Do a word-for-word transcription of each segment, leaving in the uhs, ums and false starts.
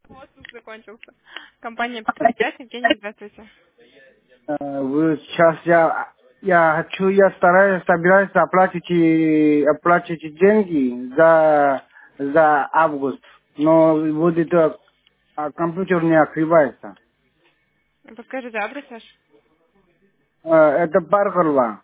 Отпуск закончился. Компания пятьсот пять, Евгений, здравствуйте. Э, Вы сейчас я я хочу, я стараюсь, собираюсь оплатить и оплатить деньги за за август, но вот это а, компьютер не открывается. Подскажите адрес ваш? Э, Это Паркова,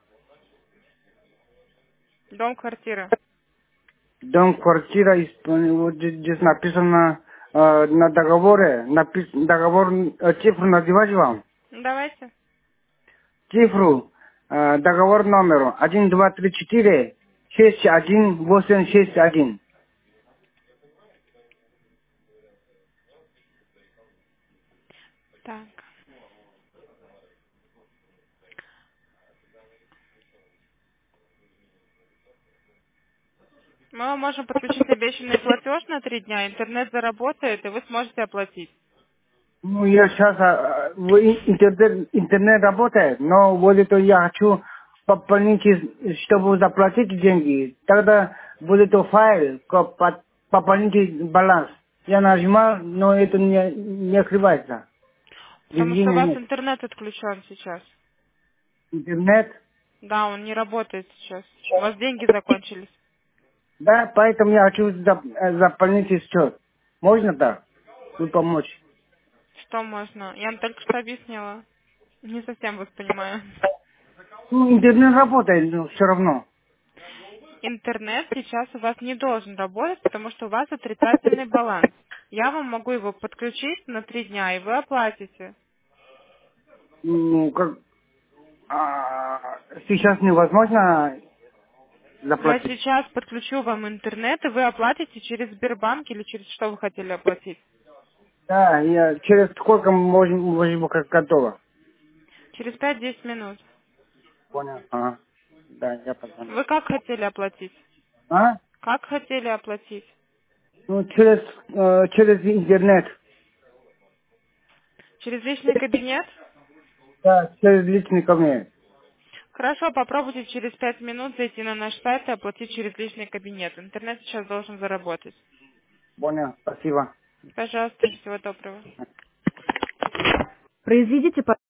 Дом, квартира. дом, квартира, исп- вот здесь здесь написано э, на договоре, напис, договор, э, цифру называть вам. Ну, давайте. Цифру, э, договор номер один, два, три, четыре, шесть, один, восемь, шесть, один. Так. Мы вам можем подключить обещанный платеж на три дня. Интернет заработает, и вы сможете оплатить. Ну, я сейчас, а, в ин- интернет, интернет работает, но вот это я хочу пополнить, из- чтобы заплатить деньги. Тогда будет файл, ко- по- пополнить баланс. Я нажимаю, но это не, не открывается. Потому что у Движения вас нет. интернет отключен сейчас. Интернет. Да, он не работает сейчас. У вас деньги закончились. Да, поэтому я хочу зап- э, заполнить счет. Можно так? Вы помочь? Что можно? Я вам только что объяснила. Не совсем вас понимаю. Ну, интернет работает, но все равно. Интернет сейчас у вас не должен работать, потому что у вас отрицательный баланс. Я вам могу его подключить на три дня, и вы оплатите. Ну, как, а, сейчас невозможно Я заплатить. сейчас подключу вам интернет, и вы оплатите через Сбербанк или через что вы хотели оплатить. Да, я через сколько мы можем, можем быть как готово? Через пять-десять минут. Понял. Ага. Да, я позвоню. Вы как хотели оплатить? А? Как хотели оплатить? Ну, через, э, через интернет. Через личный кабинет? Да, через личный кабинет. Хорошо, попробуйте через пять минут зайти на наш сайт и оплатить через личный кабинет. Интернет сейчас должен заработать. Понял, спасибо. Пожалуйста, всего доброго. Произведите